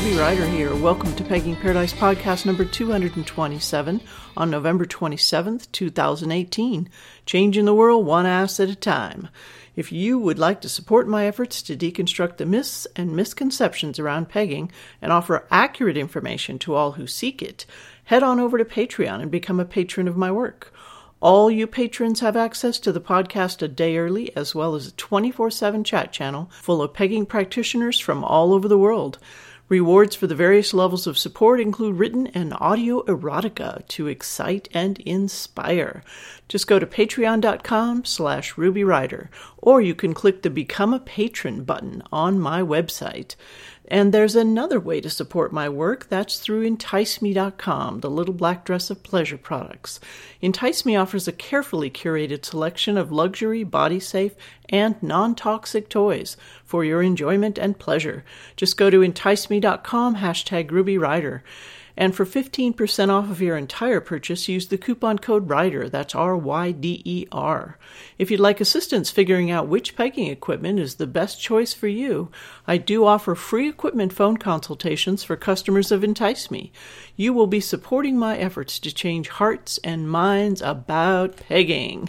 Ruby Ryder here. Welcome to Pegging Paradise podcast number 227 on November 27th, 2018. Changing the world one ass at a time. If you would like to support my efforts to deconstruct the myths and misconceptions around pegging and offer accurate information to all who seek it, head on over to Patreon and become a patron of my work. All you patrons have access to the podcast a day early, as well as a 24/7 chat channel full of pegging practitioners from all over the world. Rewards for the various levels of support include written and audio erotica to excite and inspire. Just go to patreon.com/RubyRyder, or you can click the Become a Patron button on my website. And there's another way to support my work. That's through EnticeMe.com, the little black dress of pleasure products. Entice Me offers a carefully curated selection of luxury, body-safe, and non-toxic toys for your enjoyment and pleasure. Just go to EnticeMe.com, #RubyRyder. And for 15% off of your entire purchase, use the coupon code RYDER. That's RYDER. If you'd like assistance figuring out which pegging equipment is the best choice for you, I do offer free equipment phone consultations for customers of Entice Me. You will be supporting my efforts to change hearts and minds about pegging.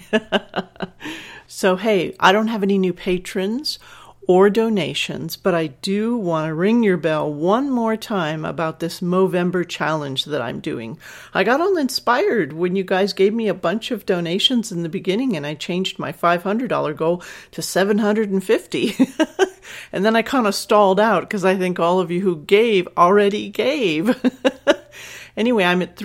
So, hey, I don't have any new patrons or donations, but I do want to ring your bell one more time about this Movember challenge that I'm doing. I got all inspired when you guys gave me a bunch of donations in the beginning, and I changed my $500 goal to $750. And then I kind of stalled out because I think all of you who gave already gave. Anyway, I'm at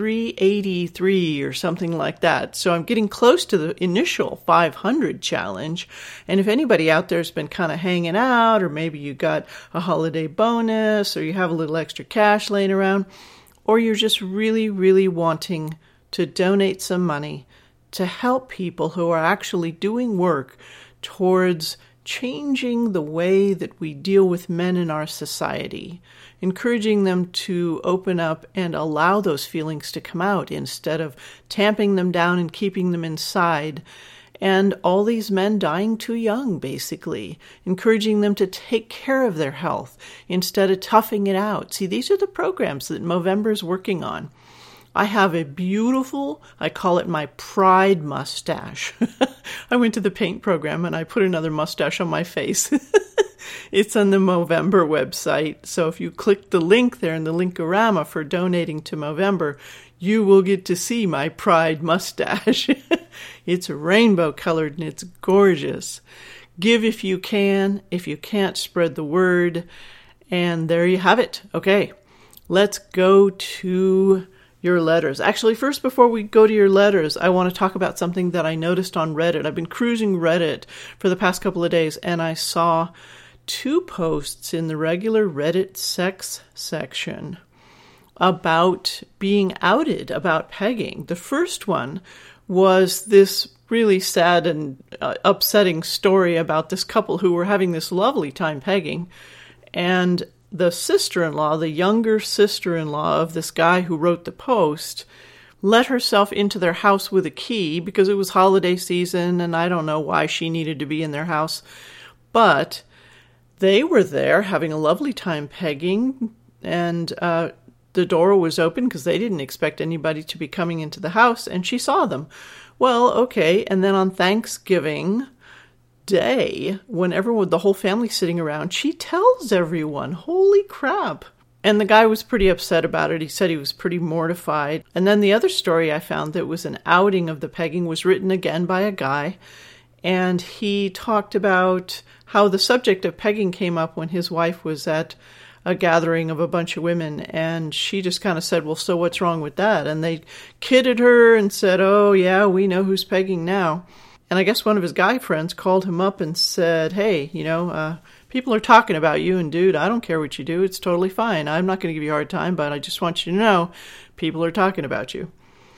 383 or something like that. So I'm getting close to the initial 500 challenge. And if anybody out there has been kind of hanging out, or maybe you got a holiday bonus, or you have a little extra cash laying around, or you're just really, really wanting to donate some money to help people who are actually doing work towards changing the way that we deal with men in our society, encouraging them to open up and allow those feelings to come out instead of tamping them down and keeping them inside. And all these men dying too young, basically, encouraging them to take care of their health instead of toughing it out. See, these are the programs that Movember is working on. I have a beautiful, I call it my pride mustache. I went to the paint program and I put another mustache on my face. It's on the Movember website. So if you click the link there in the Linkorama for donating to Movember, you will get to see my pride mustache. It's rainbow colored and it's gorgeous. Give if you can. If you can't, spread the word. And there you have it. Okay, let's go to your letters. Actually, first, before we go to your letters, I want to talk about something that I noticed on Reddit. I've been cruising Reddit for the past couple of days, and I saw two posts in the regular Reddit sex section about being outed about pegging. The first one was this really sad and upsetting story about this couple who were having this lovely time pegging, and the sister-in-law, the younger sister-in-law of this guy who wrote the post, let herself into their house with a key because it was holiday season, and I don't know why she needed to be in their house. But they were there having a lovely time pegging, and the door was open because they didn't expect anybody to be coming into the house, and she saw them. Well, okay, and then on Thanksgiving Day, whenever the whole family's sitting around, she tells everyone, holy crap. And the guy was pretty upset about it. He said he was pretty mortified. And then the other story I found that was an outing of the pegging was written again by a guy. And he talked about how the subject of pegging came up when his wife was at a gathering of a bunch of women. And she just kind of said, well, so what's wrong with that? And they kidded her and said, oh, yeah, we know who's pegging now. And I guess one of his guy friends called him up and said, hey, people are talking about you, and dude, I don't care what you do. It's totally fine. I'm not going to give you a hard time, but I just want you to know people are talking about you.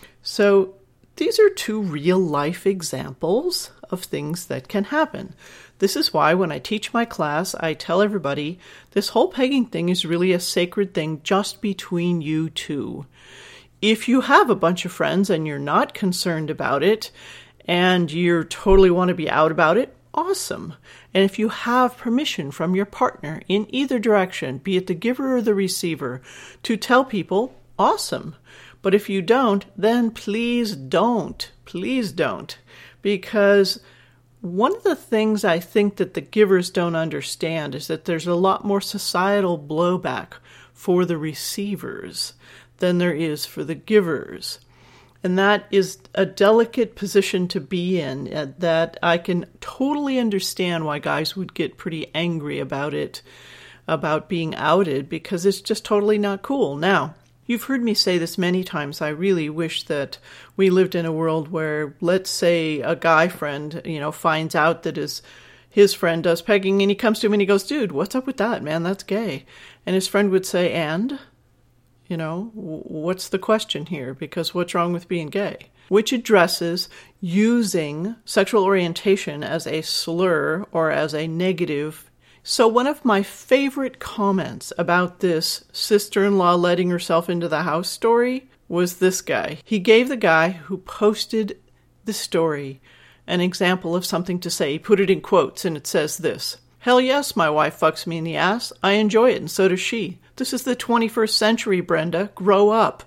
So these are two real-life examples of things that can happen. This is why when I teach my class, I tell everybody this whole pegging thing is really a sacred thing just between you two. If you have a bunch of friends and you're not concerned about it, and you totally want to be out about it, awesome. And if you have permission from your partner in either direction, be it the giver or the receiver, to tell people, awesome. But if you don't, then please don't. Please don't. Because one of the things I think that the givers don't understand is that there's a lot more societal blowback for the receivers than there is for the givers. And that is a delicate position to be in, that I can totally understand why guys would get pretty angry about it, about being outed, because it's just totally not cool. Now, you've heard me say this many times. I really wish that we lived in a world where, let's say, a guy friend, finds out that his friend does pegging, and he comes to him and he goes, dude, what's up with that, man? That's gay. And his friend would say, and? What's the question here? Because what's wrong with being gay? Which addresses using sexual orientation as a slur or as a negative. So one of my favorite comments about this sister-in-law letting herself into the house story was this guy. He gave the guy who posted the story an example of something to say. He put it in quotes, and it says this: hell yes, my wife fucks me in the ass. I enjoy it, and so does she. This is the 21st century, Brenda. Grow up.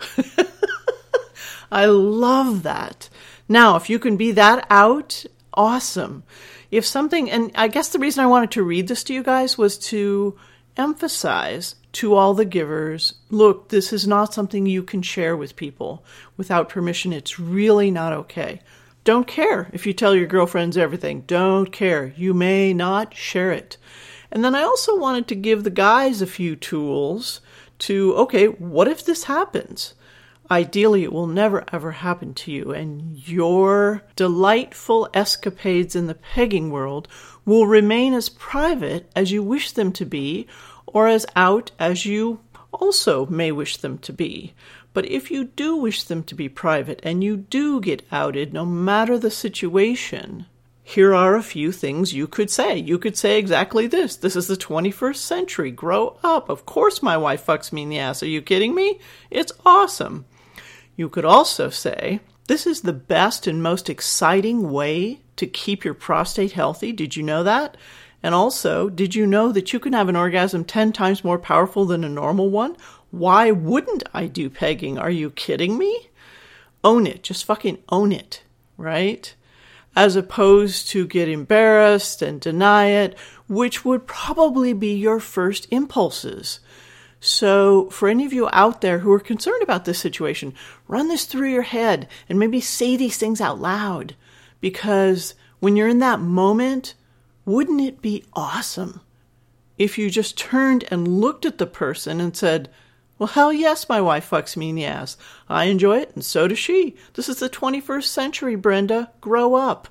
I love that. Now, if you can be that out, awesome. If something, and I guess the reason I wanted to read this to you guys was to emphasize to all the givers, look, this is not something you can share with people without permission. It's really not okay. Don't care if you tell your girlfriends everything. Don't care. You may not share it. And then I also wanted to give the guys a few tools to, okay, what if this happens? Ideally, it will never ever happen to you, and your delightful escapades in the pegging world will remain as private as you wish them to be, or as out as you also may wish them to be. But if you do wish them to be private, and you do get outed, no matter the situation, here are a few things you could say. You could say exactly this. This is the 21st century. Grow up. Of course my wife fucks me in the ass. Are you kidding me? It's awesome. You could also say, this is the best and most exciting way to keep your prostate healthy. Did you know that? And also, did you know that you can have an orgasm 10 times more powerful than a normal one? Why wouldn't I do pegging? Are you kidding me? Own it. Just fucking own it, right? As opposed to get embarrassed and deny it, which would probably be your first impulses. So for any of you out there who are concerned about this situation, run this through your head and maybe say these things out loud. Because when you're in that moment, wouldn't it be awesome if you just turned and looked at the person and said, well, hell yes, my wife fucks me in the ass. I enjoy it, and so does she. This is the 21st century, Brenda. Grow up.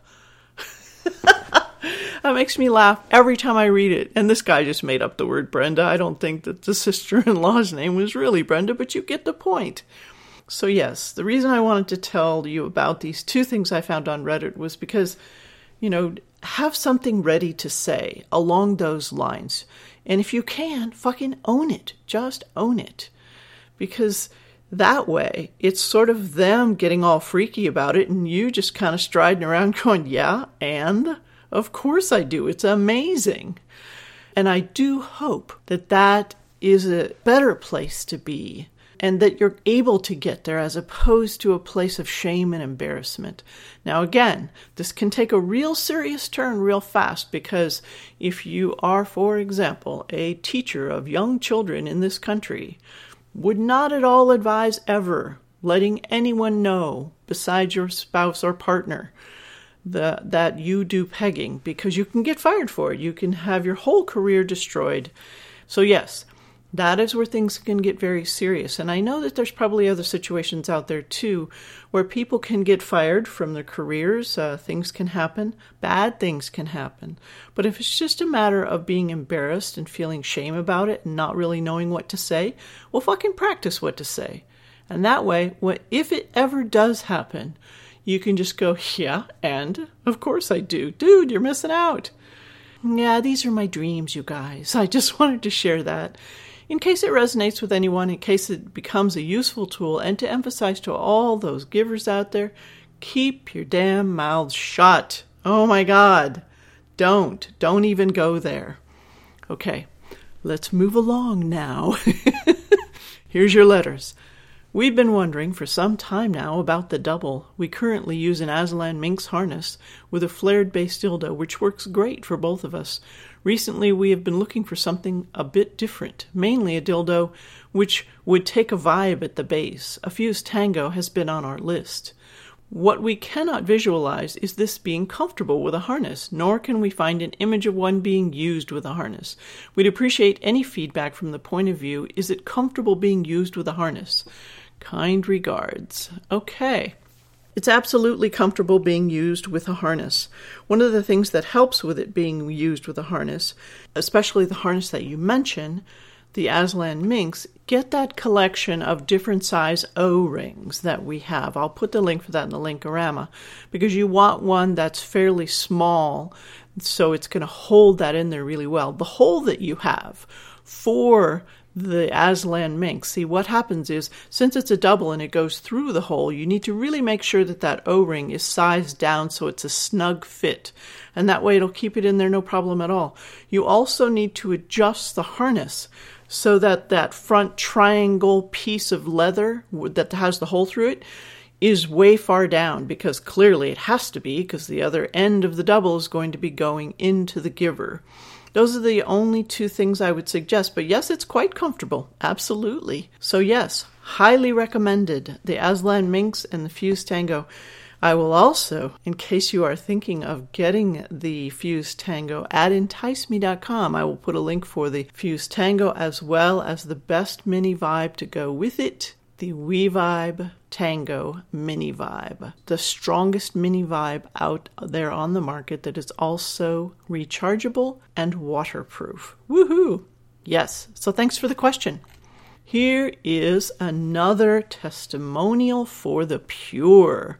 That makes me laugh every time I read it. And this guy just made up the word Brenda. I don't think that the sister-in-law's name was really Brenda, but you get the point. So yes, the reason I wanted to tell you about these two things I found on Reddit was because, have something ready to say along those lines. And if you can, fucking own it. Just own it. Because that way, it's sort of them getting all freaky about it and you just kind of striding around going, yeah, and of course I do. It's amazing. And I do hope that that is a better place to be and that you're able to get there as opposed to a place of shame and embarrassment. Now, again, this can take a real serious turn real fast because if you are, for example, a teacher of young children in this country, would not at all advise ever letting anyone know besides your spouse or partner that you do pegging because you can get fired for it. You can have your whole career destroyed. So yes, that is where things can get very serious. And I know that there's probably other situations out there too where people can get fired from their careers. Things can happen. Bad things can happen. But if it's just a matter of being embarrassed and feeling shame about it and not really knowing what to say, well, fucking practice what to say. And that way, if it ever does happen, you can just go, yeah, and of course I do. Dude, you're missing out. Yeah, these are my dreams, you guys. I just wanted to share that in case it resonates with anyone, in case it becomes a useful tool, and to emphasize to all those givers out there, keep your damn mouths shut. Oh my God. Don't even go there. Okay, let's move along now. Here's your letters. We've been wondering for some time now about the double. We currently use an Aslan Minx harness with a flared base dildo, which works great for both of us. Recently, we have been looking for something a bit different, mainly a dildo which would take a vibe at the base. A Fuse Tango has been on our list. What we cannot visualize is this being comfortable with a harness, nor can we find an image of one being used with a harness. We'd appreciate any feedback from the point of view, is it comfortable being used with a harness? Kind regards. Okay. It's absolutely comfortable being used with a harness. One of the things that helps with it being used with a harness, especially the harness that you mention, the Aslan Minx, get that collection of different size O-rings that we have. I'll put the link for that in the Linkorama, because you want one that's fairly small, so it's going to hold that in there really well. The hole that you have for the Aslan Minx, see what happens is, since it's a double and it goes through the hole, you need to really make sure that that O-ring is sized down so it's a snug fit, and that way it'll keep it in there no problem at all. You also need to adjust the harness so that that front triangle piece of leather that has the hole through it is way far down, because clearly it has to be, because the other end of the double is going to be going into the giver. Those are the only two things I would suggest, but yes, it's quite comfortable. Absolutely. So yes, highly recommended, the Aslan Minx and the Fuse Tango. I will also, in case you are thinking of getting the Fuse Tango, at enticeme.com, I will put a link for the Fuse Tango as well as the best mini vibe to go with it, the WeVibe Tango Mini Vibe, the strongest mini vibe out there on the market that is also rechargeable and waterproof. Woohoo! Yes, so thanks for the question. Here is another testimonial for the Pure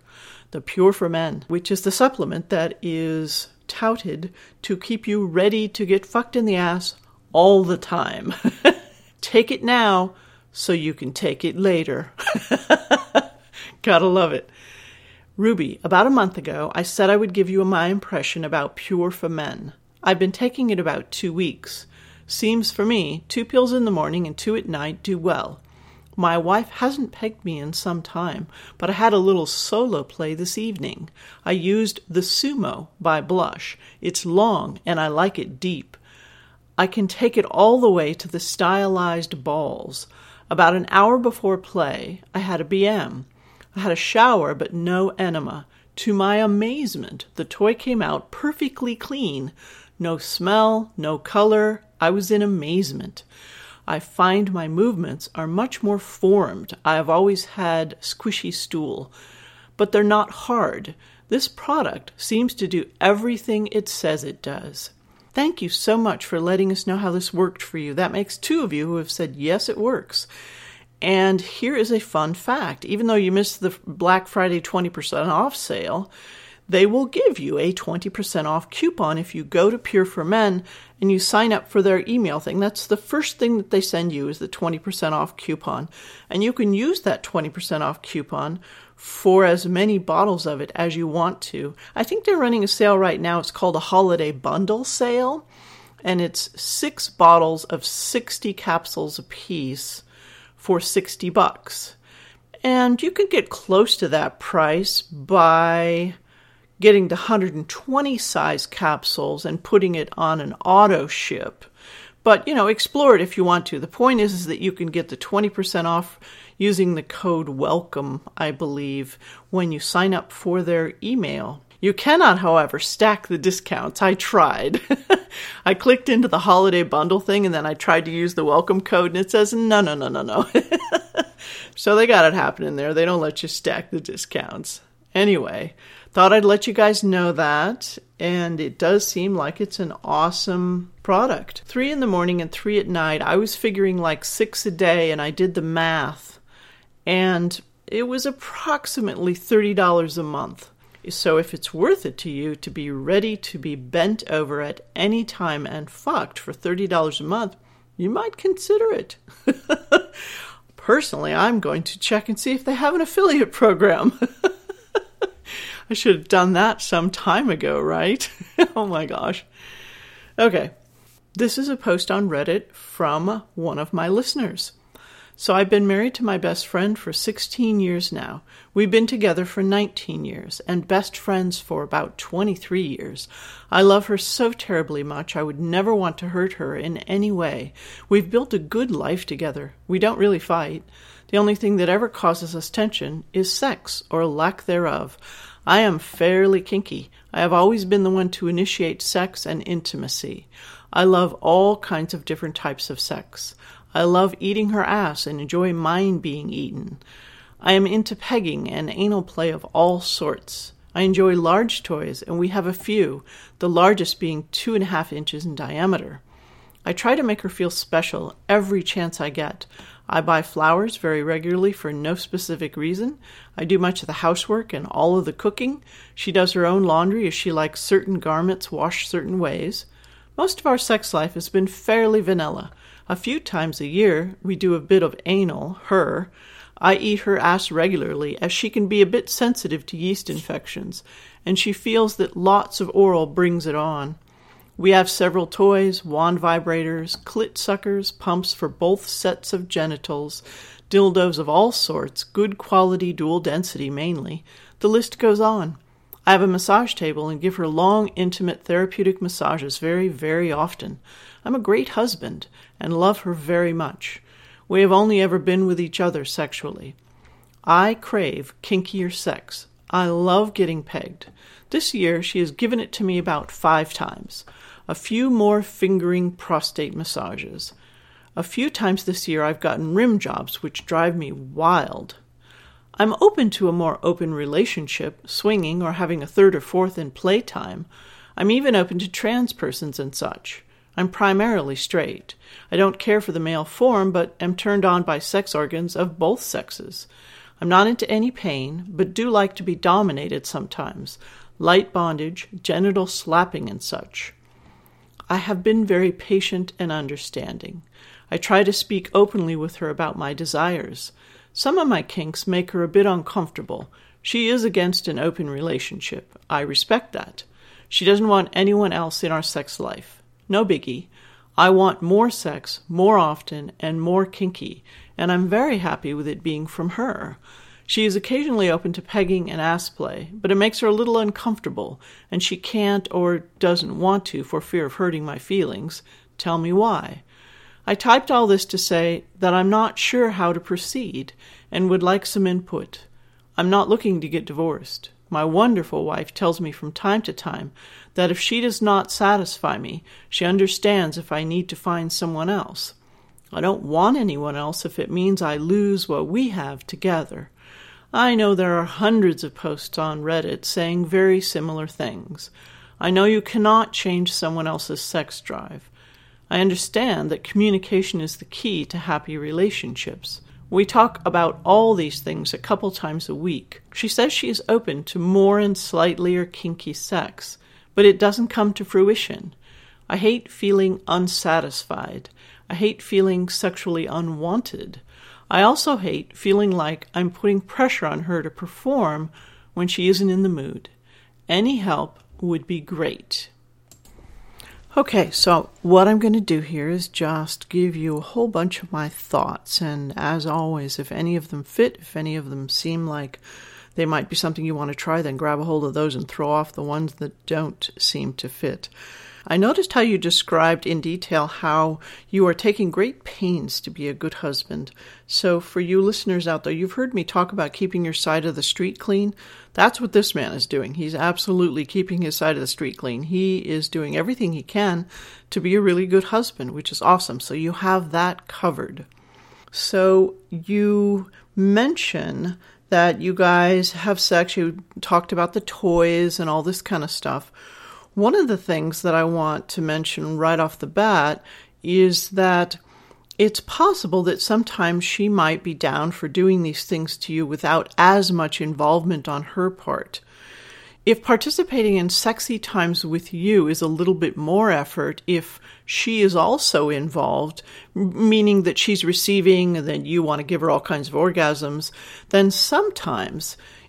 for Men, which is the supplement that is touted to keep you ready to get fucked in the ass all the time. Take it now so you can take it later. Gotta love it. Ruby, about a month ago, I said I would give you my impression about Pure for Men. I've been taking it about 2 weeks. Seems for me, 2 pills in the morning and 2 at night do well. My wife hasn't pegged me in some time, but I had a little solo play this evening. I used the Sumo by Blush. It's long and I like it deep. I can take it all the way to the stylized balls. About an hour before play, I had a BM. I had a shower, but no enema. To my amazement, the toy came out perfectly clean. No smell, no color. I was in amazement. I find my movements are much more formed. I have always had squishy stool, but they're not hard. This product seems to do everything it says it does. Thank you so much for letting us know how this worked for you. That makes 2 of you who have said, yes, it works. And here is a fun fact. Even though you missed the Black Friday 20% off sale, they will give you a 20% off coupon if you go to Pure for Men and you sign up for their email thing. That's the first thing that they send you is the 20% off coupon. And you can use that 20% off coupon for as many bottles of it as you want to. I think they're running a sale right now. It's called a holiday bundle sale. And it's 6 bottles of 60 capsules apiece for $60. And you can get close to that price by getting the 120 size capsules and putting it on an auto ship. But, explore it if you want to. The point is that you can get the 20% off using the code WELCOME, I believe, when you sign up for their email. You cannot, however, stack the discounts. I tried. I clicked into the holiday bundle thing and then I tried to use the welcome code and it says, no. So they got it happening there. They don't let you stack the discounts. Anyway, thought I'd let you guys know that. And it does seem like it's an awesome product. 3 in the morning and 3 at night. I was figuring like 6 a day and I did the math. And it was approximately $30 a month. So if it's worth it to you to be ready to be bent over at any time and fucked for $30 a month, you might consider it. Personally, I'm going to check and see if they have an affiliate program. I should have done that some time ago, right? Oh my gosh. Okay. This is a post on Reddit from one of my listeners. So I've been married to my best friend for 16 years now. We've been together for 19 years and best friends for about 23 years. I love her so terribly much I would never want to hurt her in any way. We've built a good life together. We don't really fight. The only thing that ever causes us tension is sex or lack thereof. I am fairly kinky. I have always been the one to initiate sex and intimacy. I love all kinds of different types of sex. I love eating her ass and enjoy mine being eaten. I am into pegging and anal play of all sorts. I enjoy large toys, and we have a few, the largest being 2.5 inches in diameter. I try to make her feel special every chance I get. I buy flowers very regularly for no specific reason. I do much of the housework and all of the cooking. She does her own laundry as she likes certain garments washed certain ways. Most of our sex life has been fairly vanilla. A few times a year, we do a bit of anal, her. I eat her ass regularly, as she can be a bit sensitive to yeast infections, and she feels that lots of oral brings it on. We have several toys, wand vibrators, clit suckers, pumps for both sets of genitals, dildos of all sorts, good quality dual density mainly. The list goes on. I have a massage table and give her long, intimate, therapeutic massages very, very often. I'm a great husband and love her very much. We have only ever been with each other sexually. I crave kinkier sex. I love getting pegged. This year she has given it to me about 5 times. A few more fingering prostate massages. A few times this year I've gotten rim jobs which drive me wild. I'm open to a more open relationship, swinging or having a third or fourth in playtime. I'm even open to trans persons and such. I'm primarily straight. I don't care for the male form, but am turned on by sex organs of both sexes. I'm not into any pain, but do like to be dominated sometimes. Light bondage, genital slapping and such. I have been very patient and understanding. I try to speak openly with her about my desires. Some of my kinks make her a bit uncomfortable. She is against an open relationship. I respect that. She doesn't want anyone else in our sex life. No biggie. I want more sex, more often, and more kinky, and I'm very happy with it being from her. She is occasionally open to pegging and ass play, but it makes her a little uncomfortable, and she can't or doesn't want to for fear of hurting my feelings. Tell me why. I typed all this to say that I'm not sure how to proceed and would like some input. I'm not looking to get divorced. My wonderful wife tells me from time to time that if she does not satisfy me, she understands if I need to find someone else. I don't want anyone else if it means I lose what we have together. I know there are hundreds of posts on Reddit saying very similar things. I know you cannot change someone else's sex drive. I understand that communication is the key to happy relationships. We talk about all these things a couple times a week. She says she is open to more and slightly or kinky sex, but it doesn't come to fruition. I hate feeling unsatisfied. I hate feeling sexually unwanted. I also hate feeling like I'm putting pressure on her to perform when she isn't in the mood. Any help would be great. Okay, so what I'm going to do here is just give you a whole bunch of my thoughts, and as always, if any of them fit, if any of them seem like they might be something you want to try, then grab a hold of those and throw off the ones that don't seem to fit. I noticed how you described in detail how you are taking great pains to be a good husband. So for you listeners out there, you've heard me talk about keeping your side of the street clean. That's what this man is doing. He's absolutely keeping his side of the street clean. He is doing everything he can to be a really good husband, which is awesome. So you have that covered. So you mention that you guys have sex. You talked about the toys and all this kind of stuff. One of the things that I want to mention right off the bat is that it's possible that sometimes she might be down for doing these things to you without as much involvement on her part. If participating in sexy times with you is a little bit more effort, if she is also involved, meaning that she's receiving and then you want to give her all kinds of orgasms, then sometimes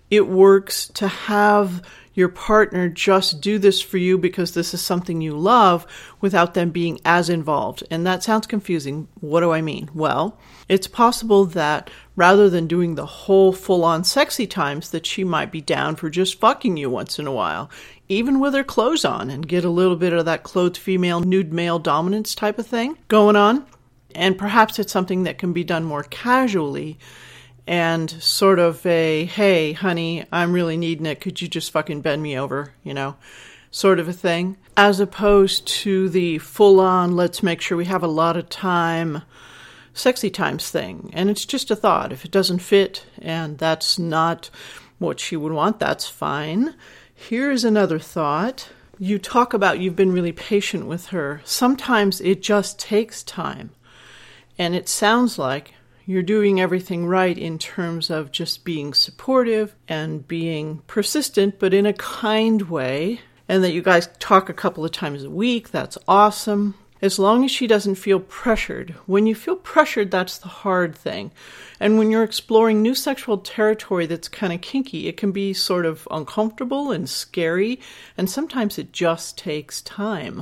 it works to have your partner just do this for you because this is something you love without them being as involved. And that sounds confusing. What do I mean? Well, it's possible that rather than doing the whole full-on sexy times, that she might be down for just fucking you once in a while, even with her clothes on, and get a little bit of that clothed female, nude male dominance type of thing going on. And perhaps it's something that can be done more casually and sort of a, hey, honey, I'm really needing it. Could you just fucking bend me over, sort of a thing. As opposed to the full-on, let's make sure we have a lot of time, sexy times thing. And it's just a thought. If it doesn't fit and that's not what she would want, that's fine. Here's another thought. You talk about you've been really patient with her. Sometimes it just takes time. And it sounds like you're doing everything right in terms of just being supportive and being persistent, but in a kind way. And that you guys talk a couple of times a week. That's awesome. As long as she doesn't feel pressured. When you feel pressured, that's the hard thing. And when you're exploring new sexual territory that's kind of kinky, it can be sort of uncomfortable and scary. And sometimes it just takes time.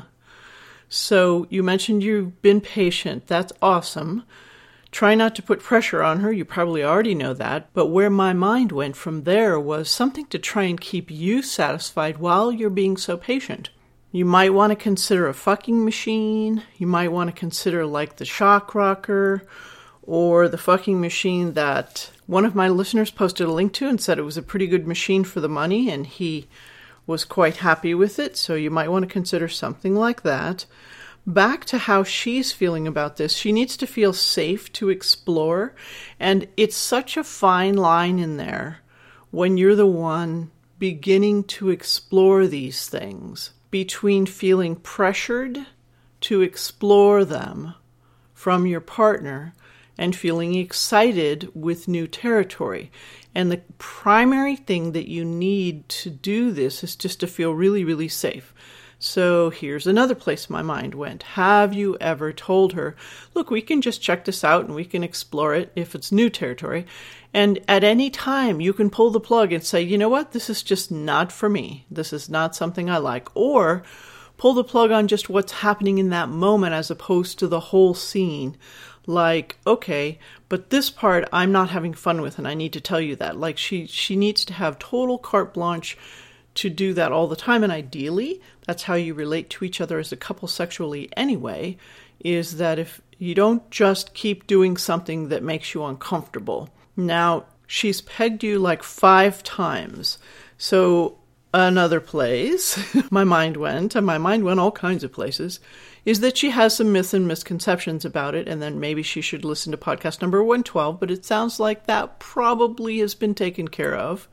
So you mentioned you've been patient. That's awesome. Try not to put pressure on her. You probably already know that. But where my mind went from there was something to try and keep you satisfied while you're being so patient. You might want to consider a fucking machine. You might want to consider like the shock rocker or the fucking machine that one of my listeners posted a link to and said it was a pretty good machine for the money, and he was quite happy with it. So you might want to consider something like that. Back to how she's feeling about this. She needs to feel safe to explore. And it's such a fine line in there when you're the one beginning to explore these things between feeling pressured to explore them from your partner and feeling excited with new territory. And the primary thing that you need to do this is just to feel really, really safe. So here's another place my mind went. Have you ever told her, look, we can just check this out and we can explore it if it's new territory. And at any time you can pull the plug and say, you know what, this is just not for me. This is not something I like. Or pull the plug on just what's happening in that moment as opposed to the whole scene. Like, okay, but this part I'm not having fun with and I need to tell you that. Like she needs to have total carte blanche to do that all the time. And ideally, that's how you relate to each other as a couple sexually anyway, is that if you don't just keep doing something that makes you uncomfortable. Now, she's pegged you like 5 times. So another place my mind went all kinds of places, is that she has some myths and misconceptions about it. And then maybe she should listen to podcast number 112, but it sounds like that probably has been taken care of.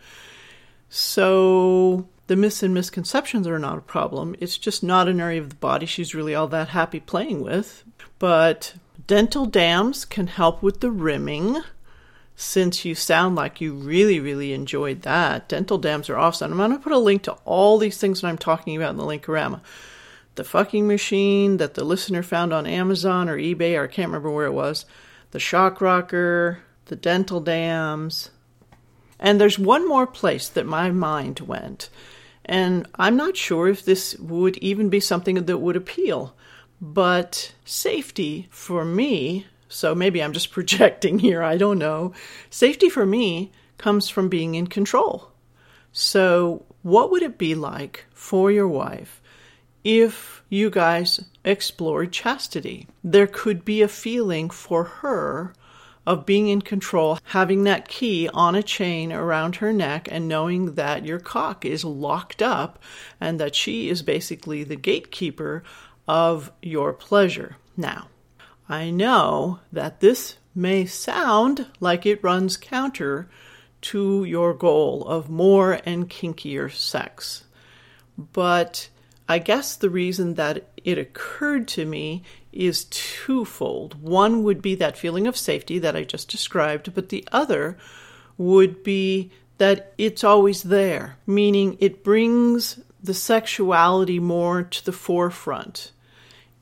So the myths and misconceptions are not a problem. It's just not an area of the body she's really all that happy playing with. But dental dams can help with the rimming, since you sound like you really, really enjoyed that. Dental dams are awesome. I'm going to put a link to all these things that I'm talking about in the Linkorama. The fucking machine that the listener found on Amazon or eBay, or I can't remember where it was. The shock rocker, the dental dams. And there's one more place that my mind went. And I'm not sure if this would even be something that would appeal. But safety for me, so maybe I'm just projecting here, I don't know. Safety for me comes from being in control. So what would it be like for your wife if you guys explored chastity? There could be a feeling for her of being in control, having that key on a chain around her neck and knowing that your cock is locked up and that she is basically the gatekeeper of your pleasure. Now, I know that this may sound like it runs counter to your goal of more and kinkier sex, but I guess the reason that it occurred to me is twofold. One would be that feeling of safety that I just described, but the other would be that it's always there, meaning it brings the sexuality more to the forefront.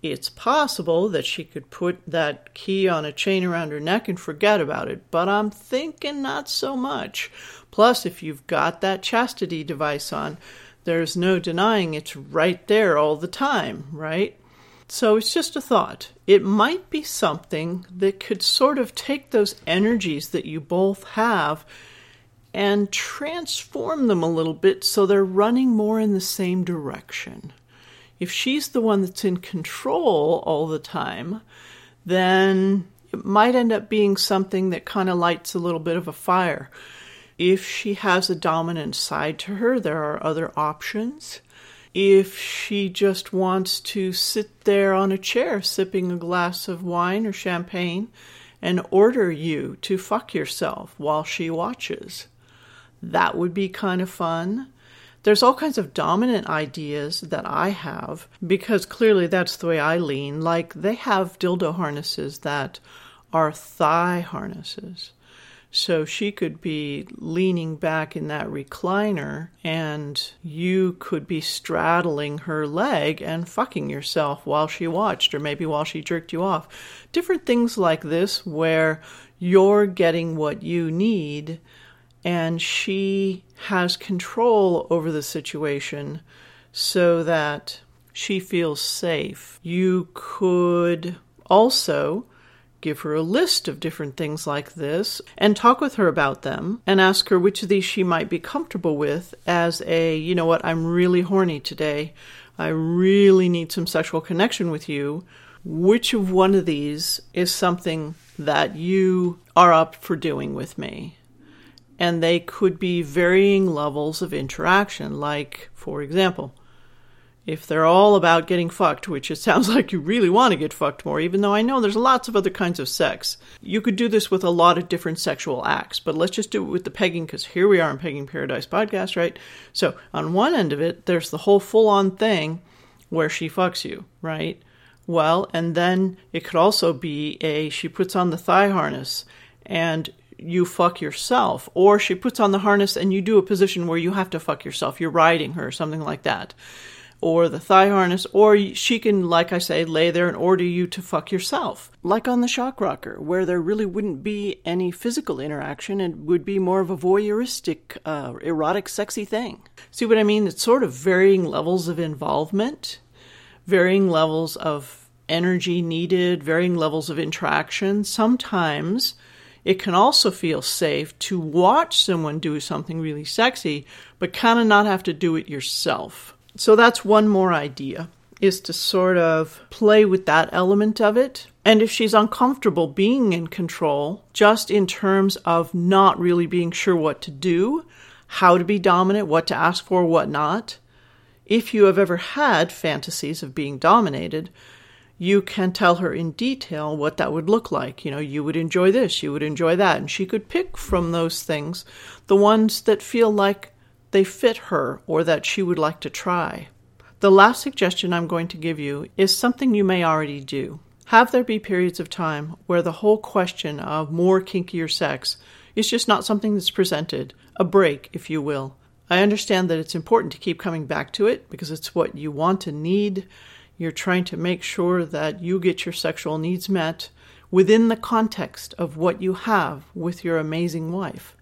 It's possible that she could put that key on a chain around her neck and forget about it, but I'm thinking not so much. Plus, if you've got that chastity device on, there's no denying it's right there all the time, right? So it's just a thought. It might be something that could sort of take those energies that you both have and transform them a little bit so they're running more in the same direction. If she's the one that's in control all the time, then it might end up being something that kind of lights a little bit of a fire. If she has a dominant side to her, there are other options. If she just wants to sit there on a chair sipping a glass of wine or champagne and order you to fuck yourself while she watches, that would be kind of fun. There's all kinds of dominant ideas that I have, because clearly that's the way I lean. Like, they have dildo harnesses that are thigh harnesses. So she could be leaning back in that recliner and you could be straddling her leg and fucking yourself while she watched, or maybe while she jerked you off. Different things like this where you're getting what you need and she has control over the situation so that she feels safe. You could also give her a list of different things like this and talk with her about them and ask her which of these she might be comfortable with as a, you know what, I'm really horny today. I really need some sexual connection with you. Which of one of these is something that you are up for doing with me? And they could be varying levels of interaction. Like, for example, if they're all about getting fucked, which it sounds like you really want to get fucked more, even though I know there's lots of other kinds of sex. You could do this with a lot of different sexual acts, but let's just do it with the pegging, because here we are in Pegging Paradise podcast, right? So on one end of it, there's the whole full-on thing where she fucks you, right? Well, and then it could also be she puts on the thigh harness and you fuck yourself, or she puts on the harness and you do a position where you have to fuck yourself. You're riding her, something like that. Or the thigh harness, or she can, like I say, lay there and order you to fuck yourself. Like on the shock rocker, where there really wouldn't be any physical interaction. It would be more of a voyeuristic, erotic, sexy thing. See what I mean? It's sort of varying levels of involvement, varying levels of energy needed, varying levels of interaction. Sometimes it can also feel safe to watch someone do something really sexy, but kind of not have to do it yourself. So that's one more idea, is to sort of play with that element of it. And if she's uncomfortable being in control, just in terms of not really being sure what to do, how to be dominant, what to ask for, what not, if you have ever had fantasies of being dominated, you can tell her in detail what that would look like. You know, you would enjoy this, you would enjoy that. And she could pick from those things the ones that feel like they fit her or that she would like to try. The last suggestion I'm going to give you is something you may already do. Have there be periods of time where the whole question of more kinkier sex is just not something that's presented, a break, if you will. I understand that it's important to keep coming back to it because it's what you want and need. You're trying to make sure that you get your sexual needs met within the context of what you have with your amazing wife.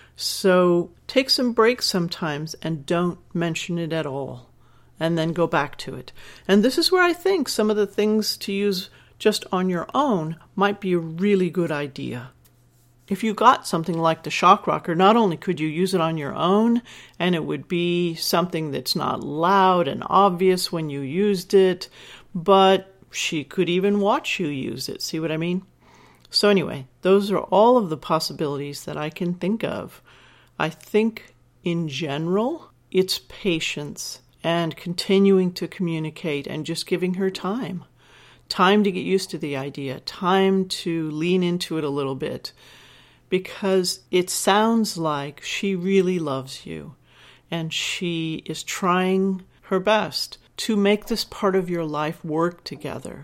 So take some breaks sometimes and don't mention it at all, and then go back to it. And this is where I think some of the things to use just on your own might be a really good idea. If you got something like the shock rocker, not only could you use it on your own, and it would be something that's not loud and obvious when you used it, but she could even watch you use it. See what I mean? So anyway, those are all of the possibilities that I can think of. I think in general, it's patience and continuing to communicate and just giving her time. Time to get used to the idea, time to lean into it a little bit. Because it sounds like she really loves you and she is trying her best to make this part of your life work together.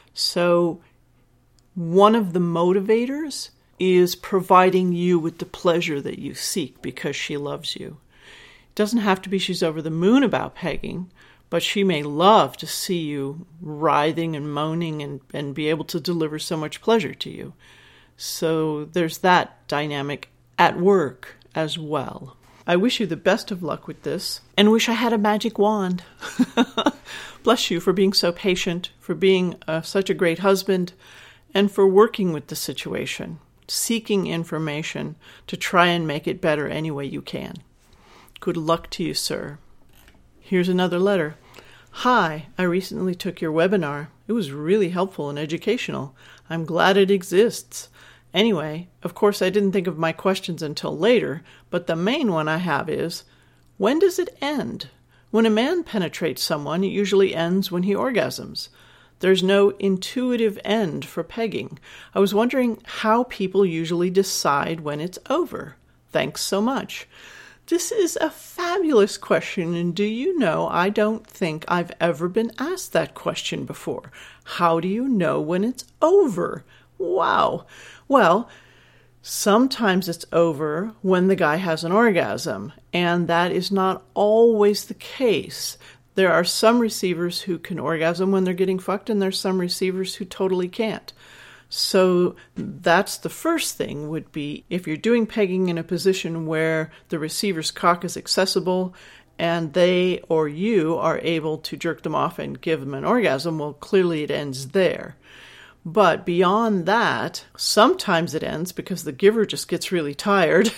So one of the motivators is providing you with the pleasure that you seek because she loves you. It doesn't have to be she's over the moon about pegging, but she may love to see you writhing and moaning and be able to deliver so much pleasure to you. So there's that dynamic at work as well. I wish you the best of luck with this, and wish I had a magic wand. Bless you for being so patient, for being such a great husband, and for working with the situation, seeking information to try and make it better any way you can. Good luck to you, sir. Here's another letter. Hi, I recently took your webinar. It was really helpful and educational. I'm glad it exists. Anyway, of course I didn't think of my questions until later, but the main one I have is, when does it end? When a man penetrates someone, it usually ends when he orgasms. There's no intuitive end for pegging. I was wondering how people usually decide when it's over. Thanks so much. This is a fabulous question, and do you know, I don't think I've ever been asked that question before. How do you know when it's over? Wow. Well, sometimes it's over when the guy has an orgasm, and that is not always the case. There are some receivers who can orgasm when they're getting fucked, and there's some receivers who totally can't. So that's the first thing would be, if you're doing pegging in a position where the receiver's cock is accessible and they or you are able to jerk them off and give them an orgasm, well, clearly it ends there. But beyond that, sometimes it ends because the giver just gets really tired.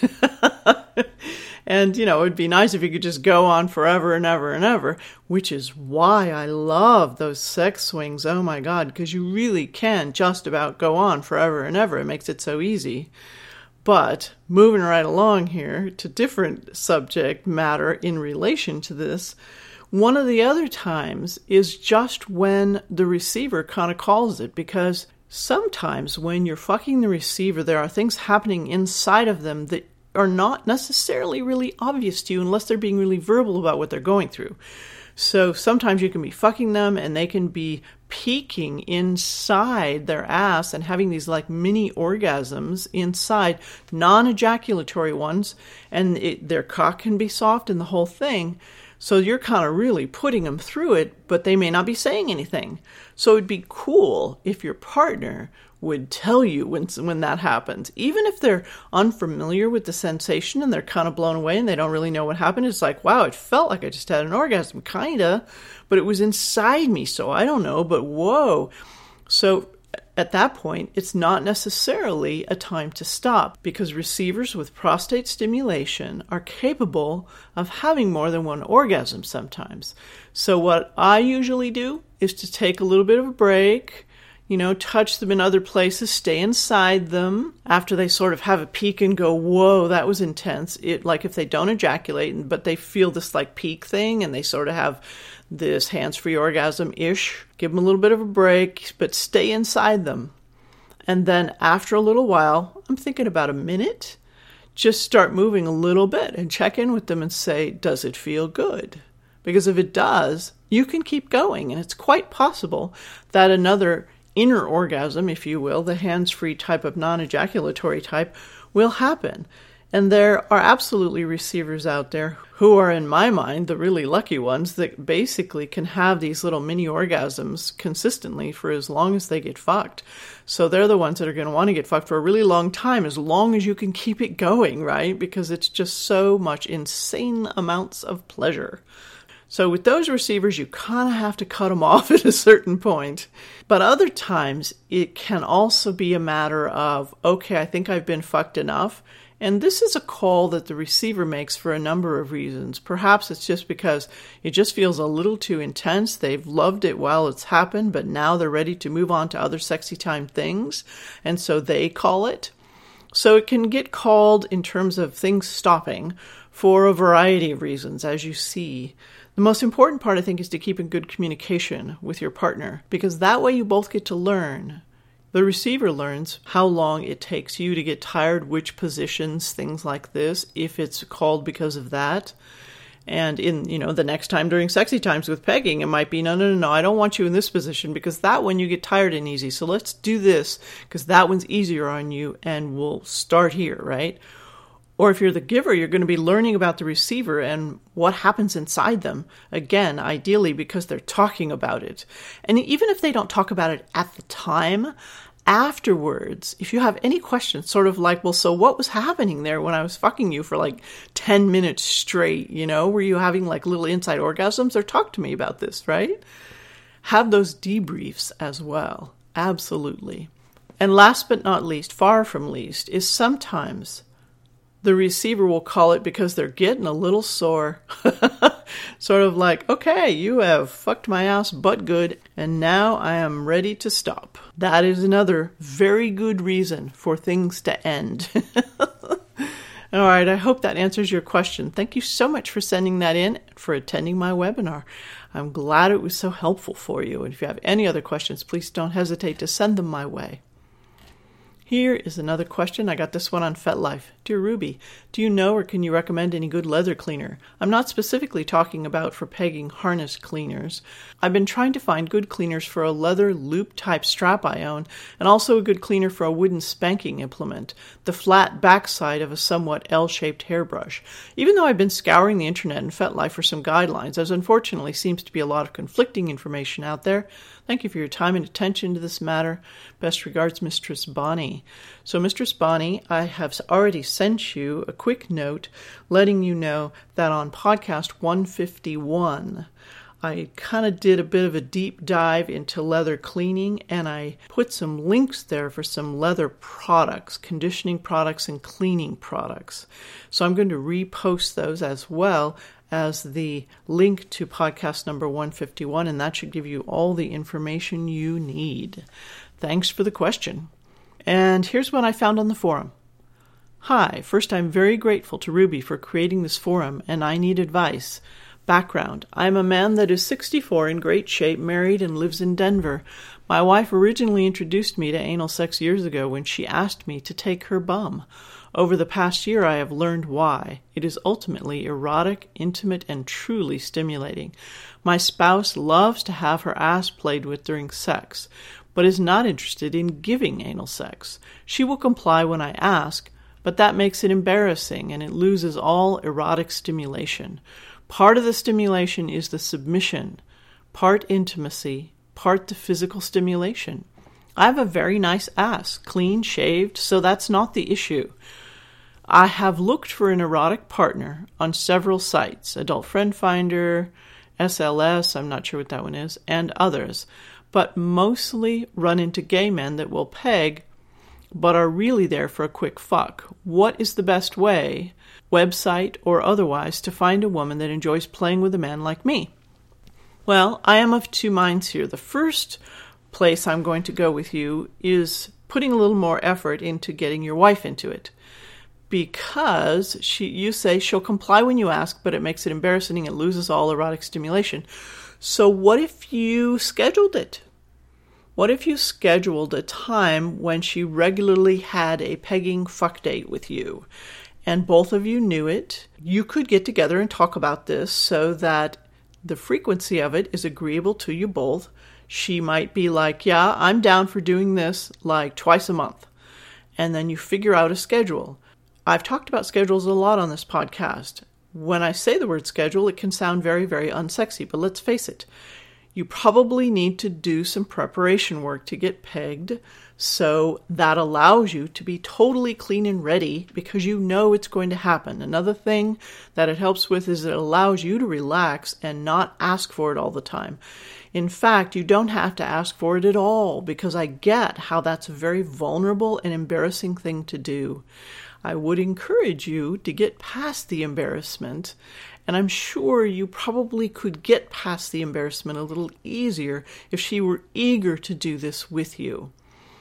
And, it'd be nice if you could just go on forever and ever and ever, which is why I love those sex swings. Oh my God, because you really can just about go on forever and ever. It makes it so easy. But moving right along here to different subject matter in relation to this, one of the other times is just when the receiver kind of calls it, because sometimes when you're fucking the receiver, there are things happening inside of them that are not necessarily really obvious to you unless they're being really verbal about what they're going through. So sometimes you can be fucking them and they can be peeking inside their ass and having these like mini orgasms inside, non-ejaculatory ones, and their cock can be soft and the whole thing. So you're kind of really putting them through it, but they may not be saying anything. So it'd be cool if your partner would tell you when that happens. Even if they're unfamiliar with the sensation and they're kind of blown away and they don't really know what happened. It's like, wow, it felt like I just had an orgasm, kinda, but it was inside me, so I don't know, but whoa. So at that point, it's not necessarily a time to stop, because receivers with prostate stimulation are capable of having more than one orgasm sometimes. So what I usually do is to take a little bit of a break, touch them in other places, stay inside them after they sort of have a peak and go, whoa, that was intense. Like if they don't ejaculate, but they feel this like peak thing and they sort of have this hands-free orgasm-ish, give them a little bit of a break, but stay inside them. And then after a little while, I'm thinking about a minute, just start moving a little bit and check in with them and say, does it feel good? Because if it does, you can keep going. And it's quite possible that another inner orgasm, if you will, the hands-free type of non-ejaculatory type, will happen. And there are absolutely receivers out there who are, in my mind, the really lucky ones that basically can have these little mini orgasms consistently for as long as they get fucked. So they're the ones that are going to want to get fucked for a really long time, as long as you can keep it going, right? Because it's just so much insane amounts of pleasure. So with those receivers, you kind of have to cut them off at a certain point. But other times, it can also be a matter of, okay, I think I've been fucked enough. And this is a call that the receiver makes for a number of reasons. Perhaps it's just because it just feels a little too intense. They've loved it while it's happened, but now they're ready to move on to other sexy time things. And so they call it. So it can get called in terms of things stopping for a variety of reasons, as you see. The most important part, I think, is to keep in good communication with your partner, because that way you both get to learn. The receiver learns how long it takes you to get tired, which positions, things like this, if it's called because of that. And in, the next time during sexy times with pegging, it might be, no, I don't want you in this position, because that one you get tired and easy. So let's do this, because that one's easier on you, and we'll start here, right? Or if you're the giver, you're going to be learning about the receiver and what happens inside them. Again, ideally because they're talking about it. And even if they don't talk about it at the time, afterwards, if you have any questions, sort of like, well, so what was happening there when I was fucking you for like 10 minutes straight, Were you having like little inside orgasms? Or talk to me about this, right? Have those debriefs as well. Absolutely. And last but not least, far from least, is sometimes the receiver will call it because they're getting a little sore. Sort of like, okay, you have fucked my ass butt good, and now I am ready to stop. That is another very good reason for things to end. All right, I hope that answers your question. Thank you so much for sending that in, for attending my webinar. I'm glad it was so helpful for you. And if you have any other questions, please don't hesitate to send them my way. Here is another question. I got this one on FetLife. Dear Ruby, do you know or can you recommend any good leather cleaner? I'm not specifically talking about for pegging harness cleaners. I've been trying to find good cleaners for a leather loop type strap I own, and also a good cleaner for a wooden spanking implement, the flat backside of a somewhat L-shaped hairbrush. Even though I've been scouring the internet and FetLife for some guidelines, as unfortunately seems to be a lot of conflicting information out there, thank you for your time and attention to this matter. Best regards, Mistress Bonnie. So, Mistress Bonnie, I have already sent you a quick note letting you know that on podcast 151, I kind of did a bit of a deep dive into leather cleaning, and I put some links there for some leather products, conditioning products and cleaning products. So I'm going to repost those as well as the link to podcast number 151, and that should give you all the information you need. Thanks for the question. And here's what I found on the forum. Hi, first I'm very grateful to Ruby for creating this forum, and I need advice. Background: I'm a man that is 64, in great shape, married, and lives in Denver. My wife originally introduced me to anal sex years ago when she asked me to take her bum. Over the past year, I have learned why. It is ultimately erotic, intimate, and truly stimulating. My spouse loves to have her ass played with during sex, but is not interested in giving anal sex. She will comply when I ask, but that makes it embarrassing, and it loses all erotic stimulation. Part of the stimulation is the submission, part intimacy, part the physical stimulation. I have a very nice ass, clean shaved, so that's not the issue. I have looked for an erotic partner on several sites, Adult Friend Finder, SLS, I'm not sure what that one is, and others, but mostly run into gay men that will peg, but are really there for a quick fuck. What is the best way, website or otherwise, to find a woman that enjoys playing with a man like me? Well, I am of two minds here. The first place I'm going to go with you is putting a little more effort into getting your wife into it. Because you say she'll comply when you ask, but it makes it embarrassing, it loses all erotic stimulation. So what if you scheduled it? What if you scheduled a time when she regularly had a pegging fuck date with you, and both of you knew it? You could get together and talk about this so that the frequency of it is agreeable to you both. She might be like, yeah, I'm down for doing this like twice a month. And then you figure out a schedule. I've talked about schedules a lot on this podcast. When I say the word schedule, it can sound very, very unsexy, but let's face it. You probably need to do some preparation work to get pegged, so that allows you to be totally clean and ready because you know it's going to happen. Another thing that it helps with is it allows you to relax and not ask for it all the time. In fact, you don't have to ask for it at all because I get how that's a very vulnerable and embarrassing thing to do. I would encourage you to get past the embarrassment, and I'm sure you probably could get past the embarrassment a little easier if she were eager to do this with you.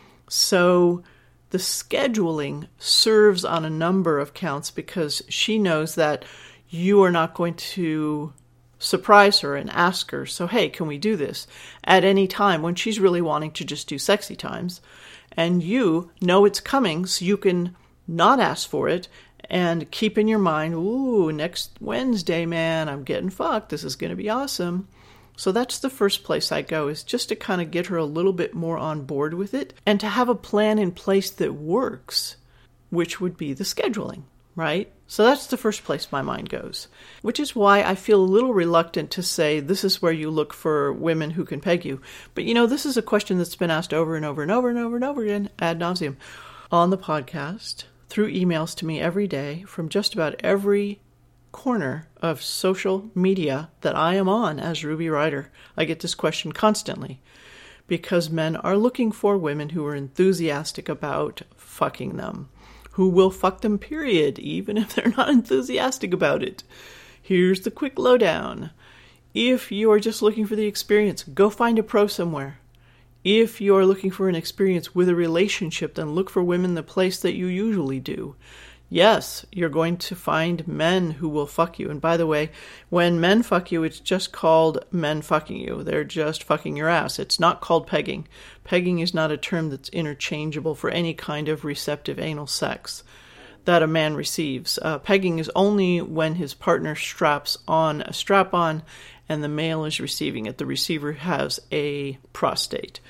So the scheduling serves on a number of counts because she knows that you are not going to surprise her and ask her, so hey, can we do this at any time when she's really wanting to just do sexy times, and you know it's coming so you can not ask for it and keep in your mind, ooh, next Wednesday, man, I'm getting fucked. This is going to be awesome. So that's the first place I go, is just to kind of get her a little bit more on board with it and to have a plan in place that works, which would be the scheduling, right? So that's the first place my mind goes, which is why I feel a little reluctant to say this is where you look for women who can peg you. But this is a question that's been asked over and over and over and over and over again ad nauseum on the podcast, through emails to me every day from just about every corner of social media that I am on as Ruby Ryder. I get this question constantly because men are looking for women who are enthusiastic about fucking them, who will fuck them, period, even if they're not enthusiastic about it. Here's the quick lowdown. If you are just looking for the experience, go find a pro somewhere. If you are looking for an experience with a relationship, then look for women the place that you usually do. Yes, you're going to find men who will fuck you. And by the way, when men fuck you, it's just called men fucking you. They're just fucking your ass. It's not called pegging. Pegging is not a term that's interchangeable for any kind of receptive anal sex that a man receives. Pegging is only when his partner straps on a strap-on and the male is receiving it. The receiver has a prostate.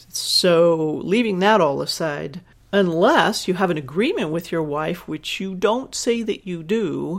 So leaving that all aside, unless you have an agreement with your wife, which you don't say that you do,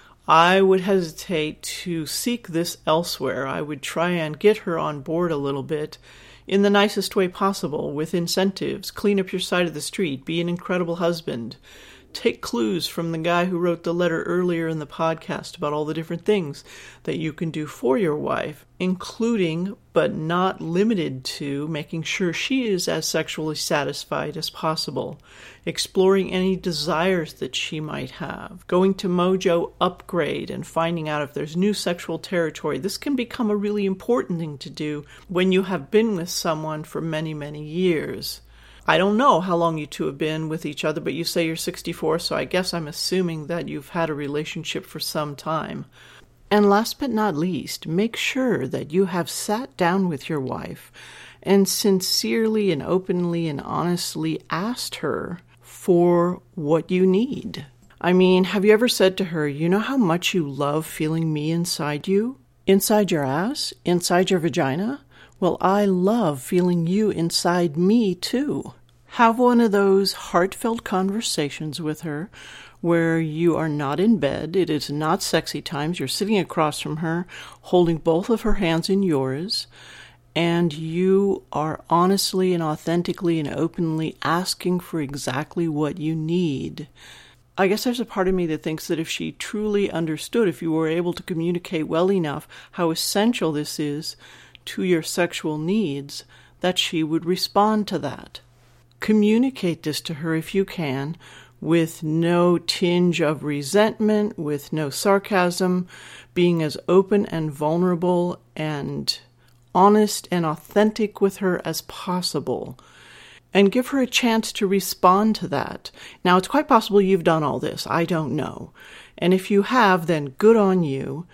I would hesitate to seek this elsewhere. I would try and get her on board a little bit in the nicest way possible, with incentives. Clean up your side of the street. Be an incredible husband. Take clues from the guy who wrote the letter earlier in the podcast about all the different things that you can do for your wife, including, but not limited to, making sure she is as sexually satisfied as possible, exploring any desires that she might have, going to Mojo Upgrade and finding out if there's new sexual territory. This can become a really important thing to do when you have been with someone for many, many years. I don't know how long you two have been with each other, but you say you're 64, so I guess I'm assuming that you've had a relationship for some time. And last but not least, make sure that you have sat down with your wife and sincerely and openly and honestly asked her for what you need. I mean, have you ever said to her, you know how much you love feeling me inside you? Inside your ass? Inside your vagina? Well, I love feeling you inside me, too. Have one of those heartfelt conversations with her where you are not in bed, it is not sexy times, you're sitting across from her, holding both of her hands in yours, and you are honestly and authentically and openly asking for exactly what you need. I guess there's a part of me that thinks that if she truly understood, if you were able to communicate well enough how essential this is to your sexual needs, that she would respond to that. Communicate this to her if you can, with no tinge of resentment, with no sarcasm, being as open and vulnerable and honest and authentic with her as possible. And give her a chance to respond to that. Now, it's quite possible you've done all this. I don't know. And if you have, then good on you.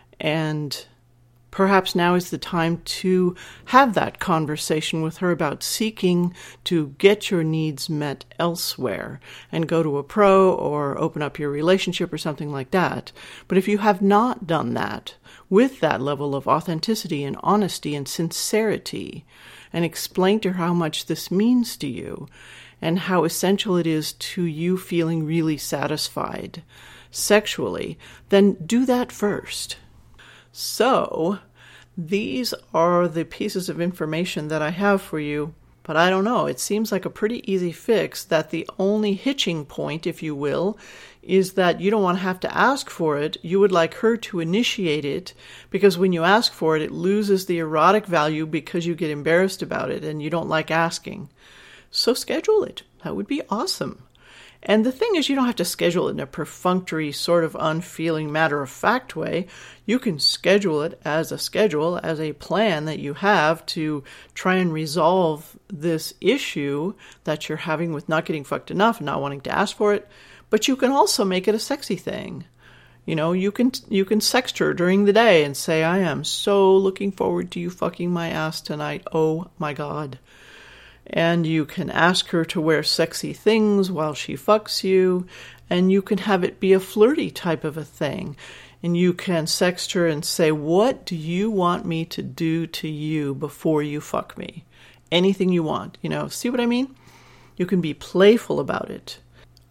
And perhaps now is the time to have that conversation with her about seeking to get your needs met elsewhere and go to a pro or open up your relationship or something like that. But if you have not done that with that level of authenticity and honesty and sincerity, and explain to her how much this means to you and how essential it is to you feeling really satisfied sexually, then do that first. So, these are the pieces of information that I have for you, but I don't know. It seems like a pretty easy fix that the only hitching point, if you will, is that you don't want to have to ask for it. You would like her to initiate it, because when you ask for it, it loses the erotic value because you get embarrassed about it and you don't like asking. So schedule it. That would be awesome. And the thing is, you don't have to schedule it in a perfunctory, sort of unfeeling, matter-of-fact way. You can schedule it as a plan that you have to try and resolve this issue that you're having with not getting fucked enough and not wanting to ask for it. But you can also make it a sexy thing. You know, you can sext her during the day and say, I am so looking forward to you fucking my ass tonight. Oh my God. And you can ask her to wear sexy things while she fucks you, and you can have it be a flirty type of a thing. And you can sext her and say, what do you want me to do to you before you fuck me? Anything you want, see what I mean? You can be playful about it.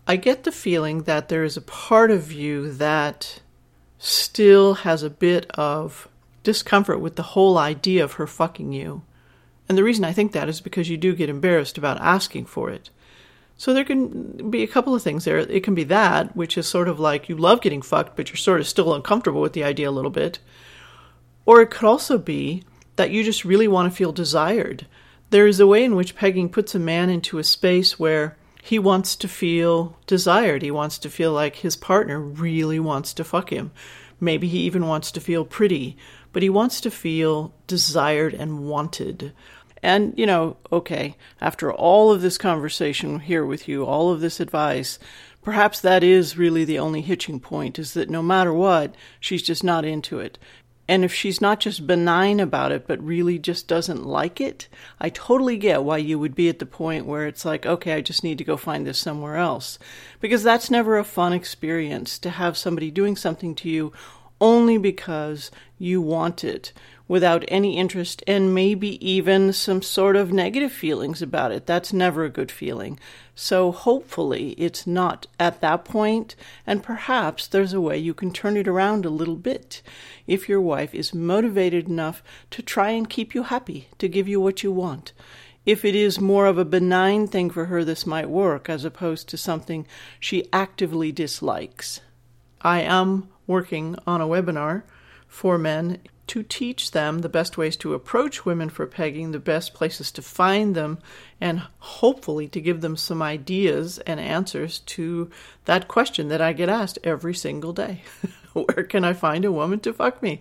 I get the feeling that there is a part of you that still has a bit of discomfort with the whole idea of her fucking you. And the reason I think that is because you do get embarrassed about asking for it. So there can be a couple of things there. It can be that, which is sort of like you love getting fucked, but you're sort of still uncomfortable with the idea a little bit. Or it could also be that you just really want to feel desired. There is a way in which pegging puts a man into a space where he wants to feel desired. He wants to feel like his partner really wants to fuck him. Maybe he even wants to feel pretty, but he wants to feel desired and wanted. And, okay, after all of this conversation here with you, all of this advice, perhaps that is really the only hitching point, is that no matter what, she's just not into it. And if she's not just benign about it, but really just doesn't like it, I totally get why you would be at the point where it's like, okay, I just need to go find this somewhere else. Because that's never a fun experience, to have somebody doing something to you only because you want it, without any interest and maybe even some sort of negative feelings about it. That's never a good feeling. So hopefully it's not at that point, and perhaps there's a way you can turn it around a little bit if your wife is motivated enough to try and keep you happy, to give you what you want. If it is more of a benign thing for her, this might work, as opposed to something she actively dislikes. I am working on a webinar for men to teach them the best ways to approach women for pegging, the best places to find them, and hopefully to give them some ideas and answers to that question that I get asked every single day. Where can I find a woman to fuck me?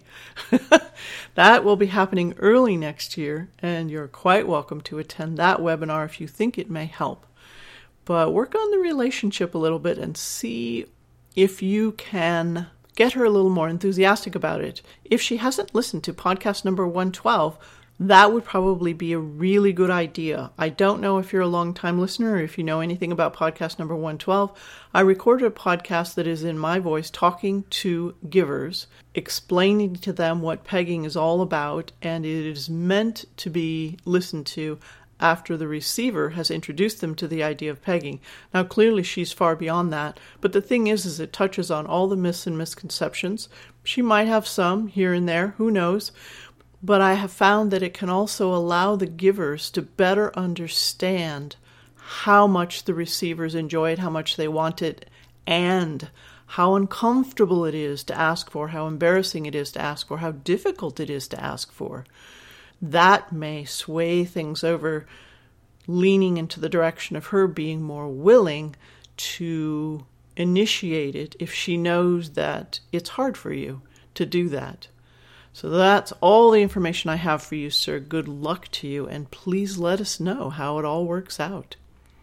That will be happening early next year, and you're quite welcome to attend that webinar if you think it may help. But work on the relationship a little bit and see if you can get her a little more enthusiastic about it. If she hasn't listened to podcast number 112, that would probably be a really good idea. I don't know if you're a long-time listener or if you know anything about podcast number 112. I recorded a podcast that is in my voice talking to givers, explaining to them what pegging is all about, and it is meant to be listened to after the receiver has introduced them to the idea of pegging. Now, clearly she's far beyond that, but the thing is it touches on all the myths and misconceptions. She might have some here and there, who knows, but I have found that it can also allow the givers to better understand how much the receivers enjoy it, how much they want it, and how uncomfortable it is to ask for, how embarrassing it is to ask for, how difficult it is to ask for. That may sway things over, leaning into the direction of her being more willing to initiate it if she knows that it's hard for you to do that. So that's all the information I have for you, sir. Good luck to you, and please let us know how it all works out.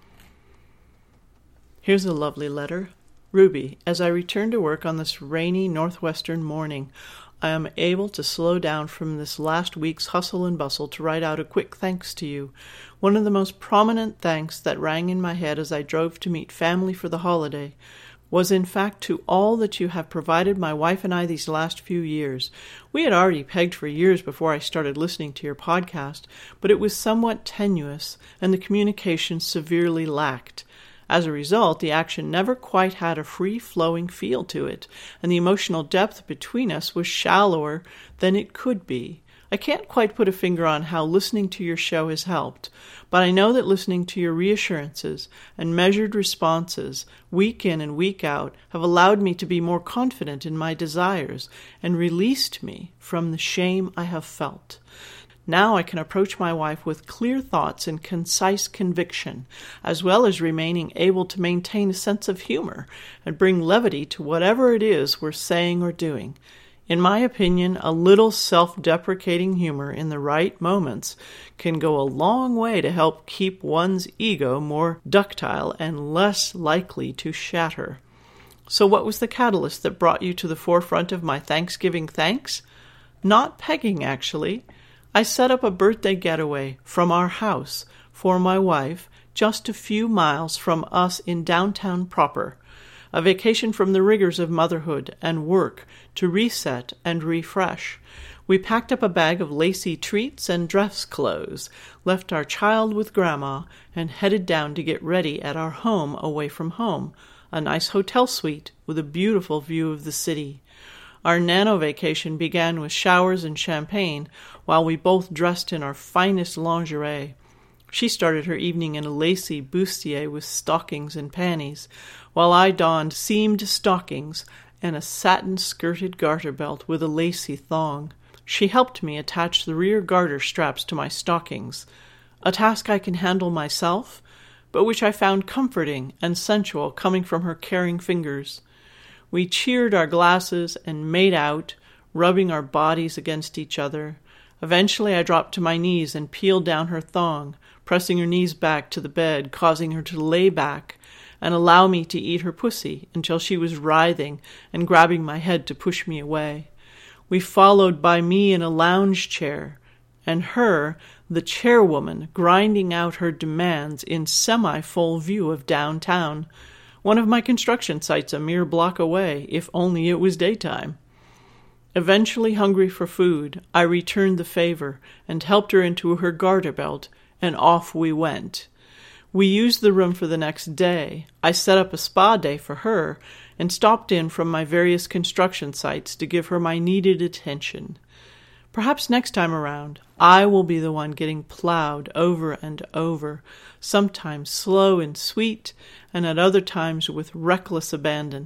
Here's a lovely letter. Ruby, as I return to work on this rainy northwestern morning, I am able to slow down from this last week's hustle and bustle to write out a quick thanks to you. One of the most prominent thanks that rang in my head as I drove to meet family for the holiday was in fact to all that you have provided my wife and I these last few years. We had already pegged for years before I started listening to your podcast, but it was somewhat tenuous and the communication severely lacked. As a result, the action never quite had a free-flowing feel to it, and the emotional depth between us was shallower than it could be. I can't quite put a finger on how listening to your show has helped, but I know that listening to your reassurances and measured responses, week in and week out, have allowed me to be more confident in my desires and released me from the shame I have felt. Now I can approach my wife with clear thoughts and concise conviction, as well as remaining able to maintain a sense of humor and bring levity to whatever it is we're saying or doing. In my opinion, a little self-deprecating humor in the right moments can go a long way to help keep one's ego more ductile and less likely to shatter. So what was the catalyst that brought you to the forefront of my Thanksgiving thanks? Not pegging, actually. I set up a birthday getaway from our house for my wife just a few miles from us in downtown proper, a vacation from the rigors of motherhood and work to reset and refresh. We packed up a bag of lacy treats and dress clothes, left our child with Grandma, and headed down to get ready at our home away from home, a nice hotel suite with a beautiful view of the city. Our nano vacation began with showers and champagne, while we both dressed in our finest lingerie. She started her evening in a lacy bustier with stockings and panties, while I donned seamed stockings and a satin-skirted garter belt with a lacy thong. She helped me attach the rear garter straps to my stockings, a task I can handle myself, but which I found comforting and sensual coming from her caring fingers. We cheered our glasses and made out, rubbing our bodies against each other. Eventually I dropped to my knees and peeled down her thong, pressing her knees back to the bed, causing her to lay back and allow me to eat her pussy until she was writhing and grabbing my head to push me away. We followed by me in a lounge chair, and her, the chairwoman, grinding out her demands in semi-full view of downtown, one of my construction sites a mere block away, if only it was daytime. Eventually hungry for food, I returned the favor and helped her into her garter belt, and off we went. We used the room for the next day. I set up a spa day for her and stopped in from my various construction sites to give her my needed attention. Perhaps next time around, I will be the one getting plowed over and over, sometimes slow and sweet, and at other times with reckless abandon.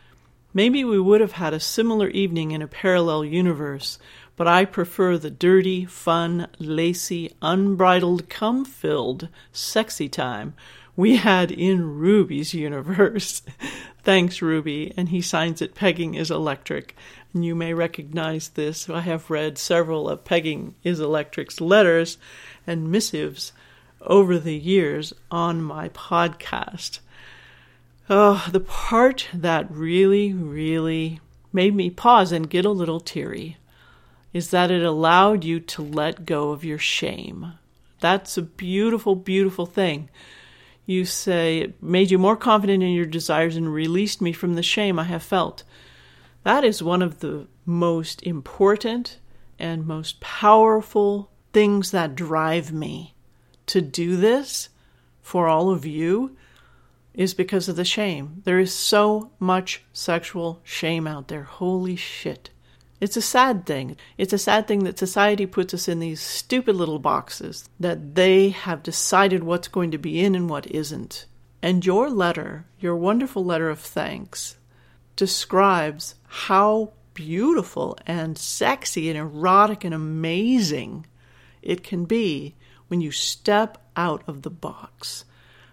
Maybe we would have had a similar evening in a parallel universe, but I prefer the dirty, fun, lacy, unbridled, cum-filled, sexy time we had in Ruby's universe. Thanks, Ruby, and he signs it Pegging is Electric. And you may recognize this. I have read several of Pegging is Electric's letters and missives over the years on my podcast. Oh, the part that really, really made me pause and get a little teary is that it allowed you to let go of your shame. That's a beautiful, beautiful thing. You say, it made you more confident in your desires and released me from the shame I have felt. That is one of the most important and most powerful things that drive me to do this for all of you, is because of the shame. There is so much sexual shame out there. Holy shit. It's a sad thing. It's a sad thing that society puts us in these stupid little boxes, that they have decided what's going to be in and what isn't. And your letter, your wonderful letter of thanks, describes how beautiful and sexy and erotic and amazing it can be when you step out of the box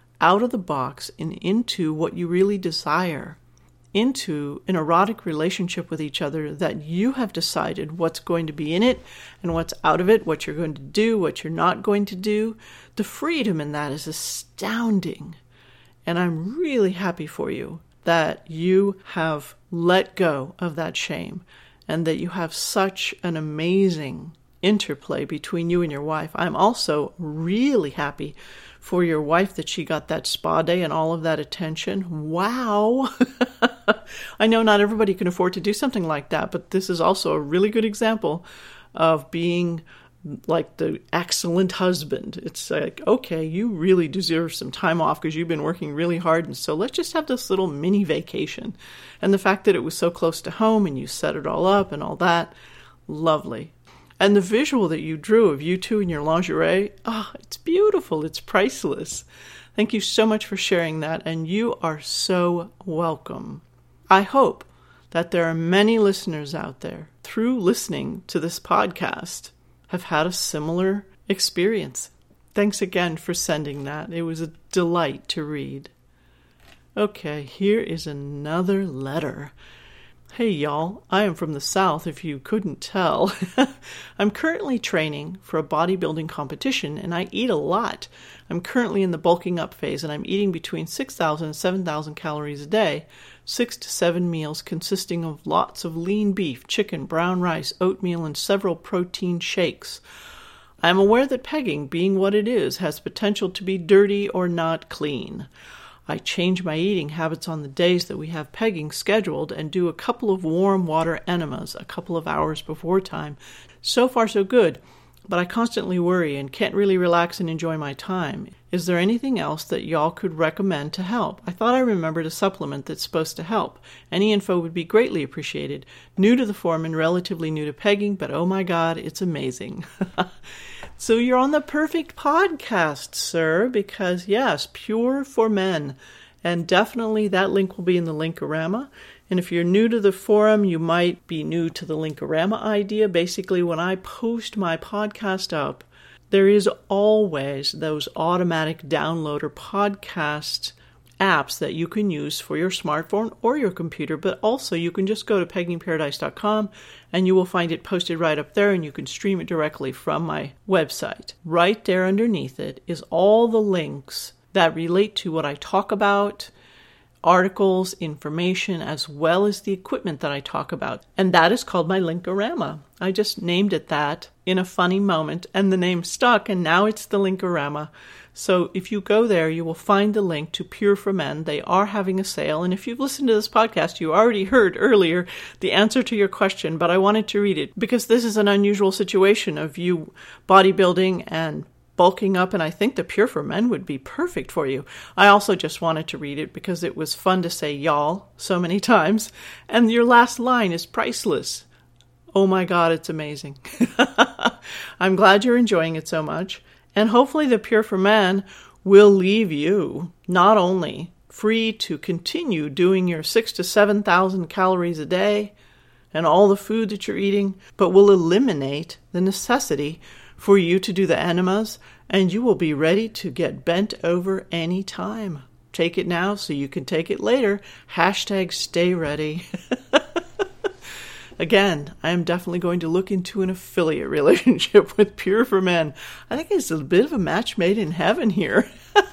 and into what you really desire, into an erotic relationship with each other that you have decided what's going to be in it and what's out of it, what you're going to do, what you're not going to do. The freedom in that is astounding. And I'm really happy for you that you have let go of that shame and that you have such an amazing interplay between you and your wife. I'm also really happy for your wife that she got that spa day and all of that attention. Wow. I know not everybody can afford to do something like that, but this is also a really good example of being like the excellent husband. It's like, okay, you really deserve some time off because you've been working really hard, and so let's just have this little mini vacation. And the fact that it was so close to home and you set it all up and all that, lovely. And the visual that you drew of you two in your lingerie, it's beautiful. It's priceless. Thank you so much for sharing that, and you are so welcome. I hope that there are many listeners out there, through listening to this podcast, have had a similar experience. Thanks again for sending that. It was a delight to read. Okay, here is another letter. Hey y'all, I am from the South if you couldn't tell. I'm currently training for a bodybuilding competition and I eat a lot. I'm currently in the bulking up phase and I'm eating between 6,000 and 7,000 calories a day, 6 to 7 meals consisting of lots of lean beef, chicken, brown rice, oatmeal, and several protein shakes. I am aware that pegging, being what it is, has potential to be dirty or not clean. I change my eating habits on the days that we have pegging scheduled and do a couple of warm water enemas a couple of hours before time So far, so good, but I constantly worry and can't really relax and enjoy my time. Is there anything else that y'all could recommend to help? I thought I remembered a supplement that's supposed to help. Any info would be greatly appreciated. New to the forum and relatively new to pegging, but oh my God, it's amazing. So you're on the perfect podcast, sir, because yes, Pure for Men. And definitely that link will be in the Linkorama. And if you're new to the forum, you might be new to the Linkorama idea. Basically, when I post my podcast up, there is always those automatic downloader podcast apps that you can use for your smartphone or your computer, but also you can just go to peggingparadise.com and you will find it posted right up there, and you can stream it directly from my website. Right there underneath it is all the links that relate to what I talk about, articles, information, as well as the equipment that I talk about. And that is called my Linkorama. I just named it that in a funny moment, and the name stuck, and now it's the Linkorama. So if you go there, you will find the link to Pure for Men. They are having a sale, and if you've listened to this podcast, you already heard earlier the answer to your question, but I wanted to read it because this is an unusual situation of you bodybuilding and bulking up, and I think the Pure for Men would be perfect for you. I also just wanted to read it because it was fun to say y'all so many times, and your last line is priceless. Oh my God, it's amazing. I'm glad you're enjoying it so much, and hopefully the Pure for Men will leave you not only free to continue doing your 6,000 to 7,000 calories a day and all the food that you're eating, but will eliminate the necessity for you to do the enemas, and you will be ready to get bent over any time. Take it now so you can take it later. #stay ready. Again, I am definitely going to look into an affiliate relationship with Pure for Men. I think it's a bit of a match made in heaven here.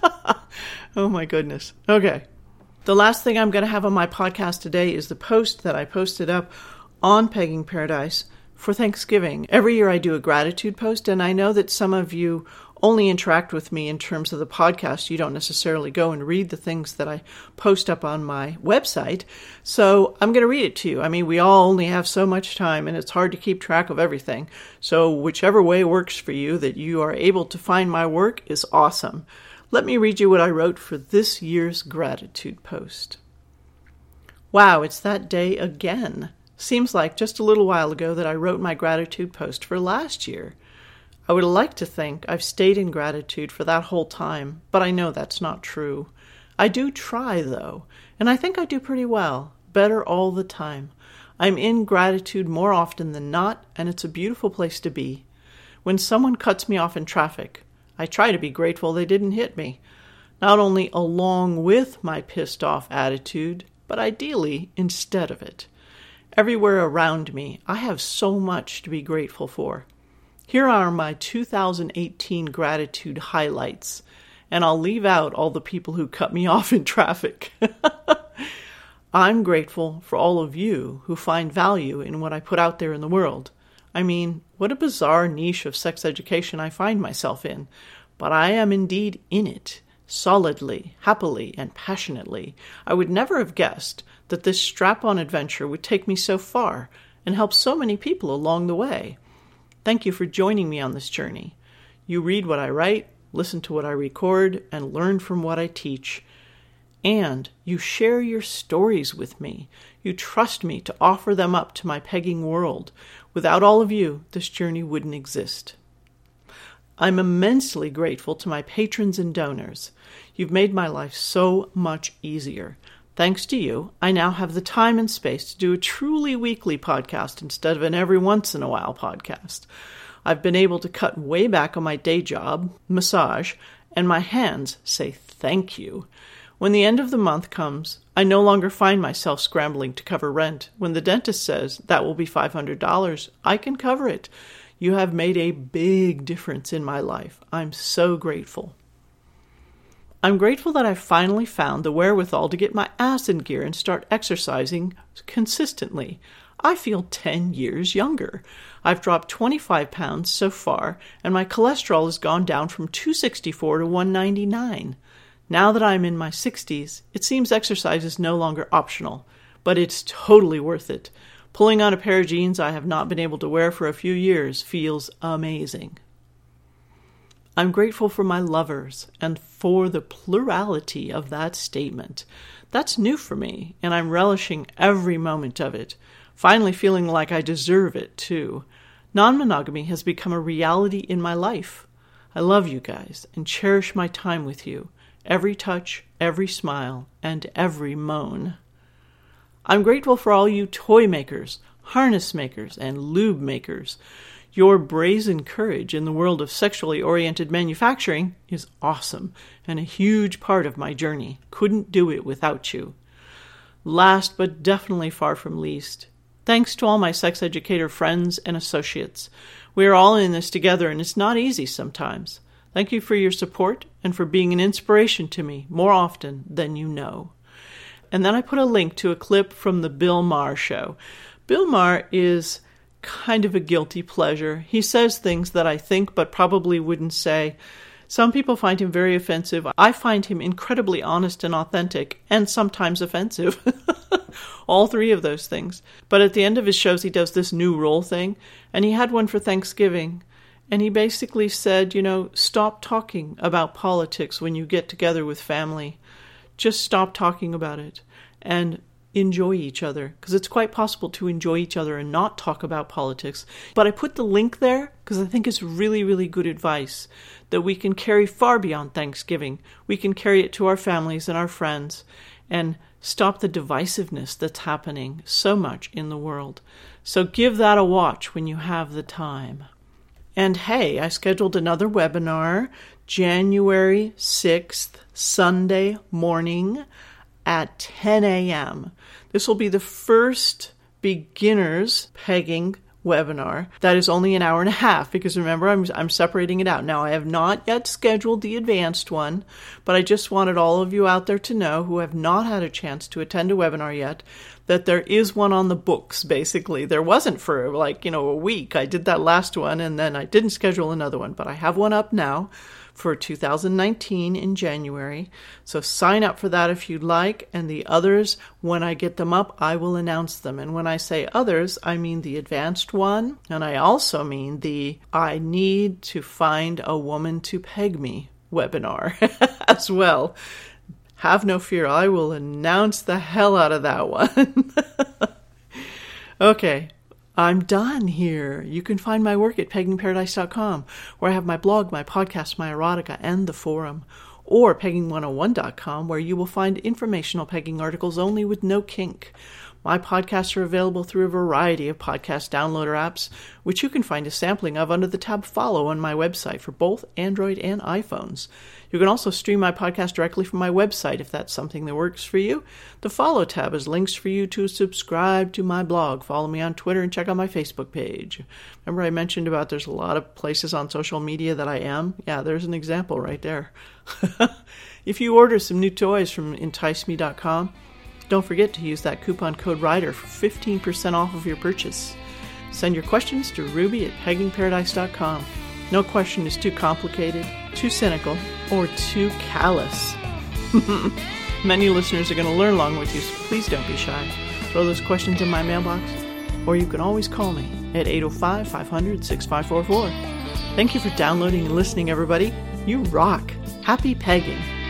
Oh my goodness. Okay. The last thing I'm going to have on my podcast today is the post that I posted up on Pegging Paradise for Thanksgiving. Every year I do a gratitude post, and I know that some of you only interact with me in terms of the podcast. You don't necessarily go and read the things that I post up on my website. So I'm going to read it to you. I mean, we all only have so much time, and it's hard to keep track of everything. So whichever way works for you, that you are able to find my work, is awesome. Let me read you what I wrote for this year's gratitude post. Wow, it's that day again. Seems like just a little while ago that I wrote my gratitude post for last year. I would like to think I've stayed in gratitude for that whole time, but I know that's not true. I do try, though, and I think I do pretty well, better all the time. I'm in gratitude more often than not, and it's a beautiful place to be. When someone cuts me off in traffic, I try to be grateful they didn't hit me, not only along with my pissed off attitude, but ideally instead of it. Everywhere around me, I have so much to be grateful for. Here are my 2018 gratitude highlights, and I'll leave out all the people who cut me off in traffic. I'm grateful for all of you who find value in what I put out there in the world. I mean, what a bizarre niche of sex education I find myself in, but I am indeed in it, solidly, happily, and passionately. I would never have guessed that this strap-on adventure would take me so far and help so many people along the way. Thank you for joining me on this journey. You read what I write, listen to what I record, and learn from what I teach. And you share your stories with me. You trust me to offer them up to my pegging world. Without all of you, this journey wouldn't exist. I'm immensely grateful to my patrons and donors. You've made my life so much easier. Thanks to you, I now have the time and space to do a truly weekly podcast instead of an every once in a while podcast. I've been able to cut way back on my day job, massage, and my hands say thank you. When the end of the month comes, I no longer find myself scrambling to cover rent. When the dentist says that will be $500, I can cover it. You have made a big difference in my life. I'm so grateful. I'm grateful that I finally found the wherewithal to get my ass in gear and start exercising consistently. I feel 10 years younger. I've dropped 25 pounds so far, and my cholesterol has gone down from 264 to 199. Now that I'm in my 60s, it seems exercise is no longer optional, but it's totally worth it. Pulling on a pair of jeans I have not been able to wear for a few years feels amazing. I'm grateful for my lovers and for the plurality of that statement. That's new for me, and I'm relishing every moment of it, finally feeling like I deserve it, too. Non-monogamy has become a reality in my life. I love you guys and cherish my time with you, every touch, every smile, and every moan. I'm grateful for all you toy makers, harness makers, and lube makers. Your brazen courage in the world of sexually oriented manufacturing is awesome and a huge part of my journey. Couldn't do it without you. Last but definitely far from least, thanks to all my sex educator friends and associates. We are all in this together and it's not easy sometimes. Thank you for your support and for being an inspiration to me more often than you know. And then I put a link to a clip from the Bill Maher show. Bill Maher is kind of a guilty pleasure. He says things that I think but probably wouldn't say. Some people find him very offensive. I find him incredibly honest and authentic, and sometimes offensive. All three of those things. But at the end of his shows, he does this new role thing, and he had one for Thanksgiving. And he basically said, stop talking about politics when you get together with family. Just stop talking about it and enjoy each other, because it's quite possible to enjoy each other and not talk about politics. But I put the link there because I think it's really, really good advice that we can carry far beyond Thanksgiving. We can carry it to our families and our friends and stop the divisiveness that's happening so much in the world. So give that a watch when you have the time. And hey, I scheduled another webinar January 6th, Sunday morning at 10 a.m. This will be the first beginners pegging webinar. That is only an hour and a half because remember, I'm separating it out. Now, I have not yet scheduled the advanced one, but I just wanted all of you out there to know who have not had a chance to attend a webinar yet that there is one on the books, basically. There wasn't for a week. I did that last one and then I didn't schedule another one, but I have one up now for 2019 in January. So sign up for that if you'd like. And the others, when I get them up, I will announce them. And when I say others, I mean the advanced one. And I also mean the I need to find a woman to peg me webinar as well. Have no fear. I will announce the hell out of that one. Okay. I'm done here. You can find my work at peggingparadise.com, where I have my blog, my podcast, my erotica, and the forum, or pegging101.com, where you will find informational pegging articles only with no kink. My podcasts are available through a variety of podcast downloader apps, which you can find a sampling of under the tab Follow on my website for both Android and iPhones. You can also stream my podcast directly from my website if that's something that works for you. The Follow tab has links for you to subscribe to my blog, follow me on Twitter, and check out my Facebook page. Remember I mentioned about there's a lot of places on social media that I am? Yeah, there's an example right there. If you order some new toys from enticeme.com, don't forget to use that coupon code RIDER for 15% off of your purchase. Send your questions to ruby@peggingparadise.com. No question is too complicated, too cynical, or too callous. Many listeners are going to learn along with you, so please don't be shy. Throw those questions in my mailbox, or you can always call me at 805-500-6544. Thank you for downloading and listening, everybody. You rock. Happy pegging.